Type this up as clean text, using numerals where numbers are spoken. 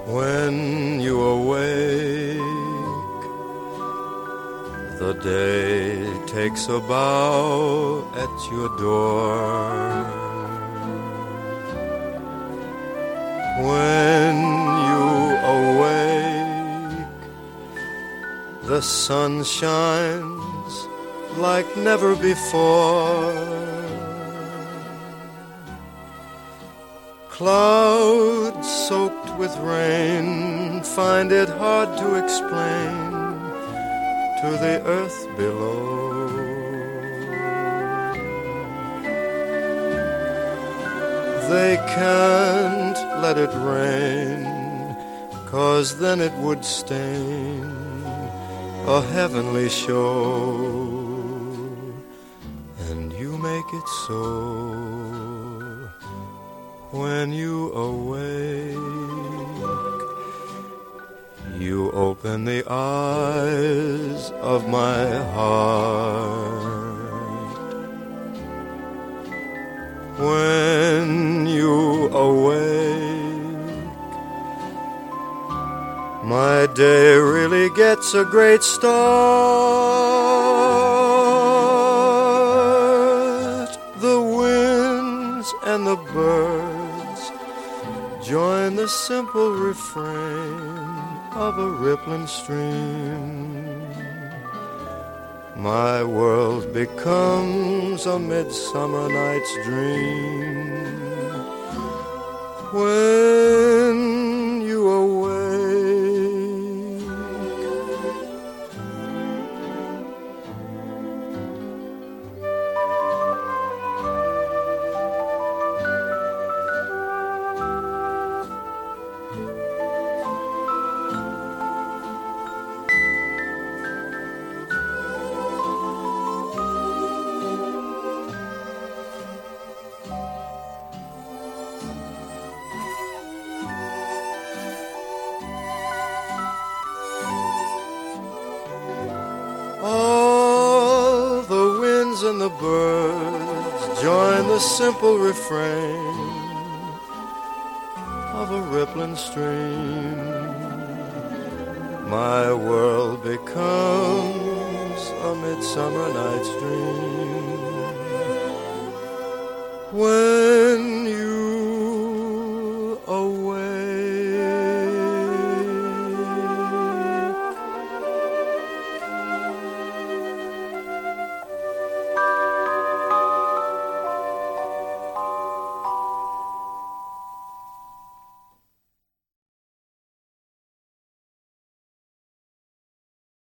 When you awake, the day takes a bow at your door. When you awake, the sun shines like never before. Clouds soaked with rain find it hard to explain to the earth below. They can't let it rain, 'cause then it would stain a heavenly show. And you make it so. When you awake, you open the eyes of my heart. When you awake, my day really gets a great start. The winds and the birds join the simple refrain of a rippling stream. My world becomes a midsummer night's dream. When you awake, all the winds and the birds join the simple refrain of a rippling stream. My world becomes a midsummer night's dream. When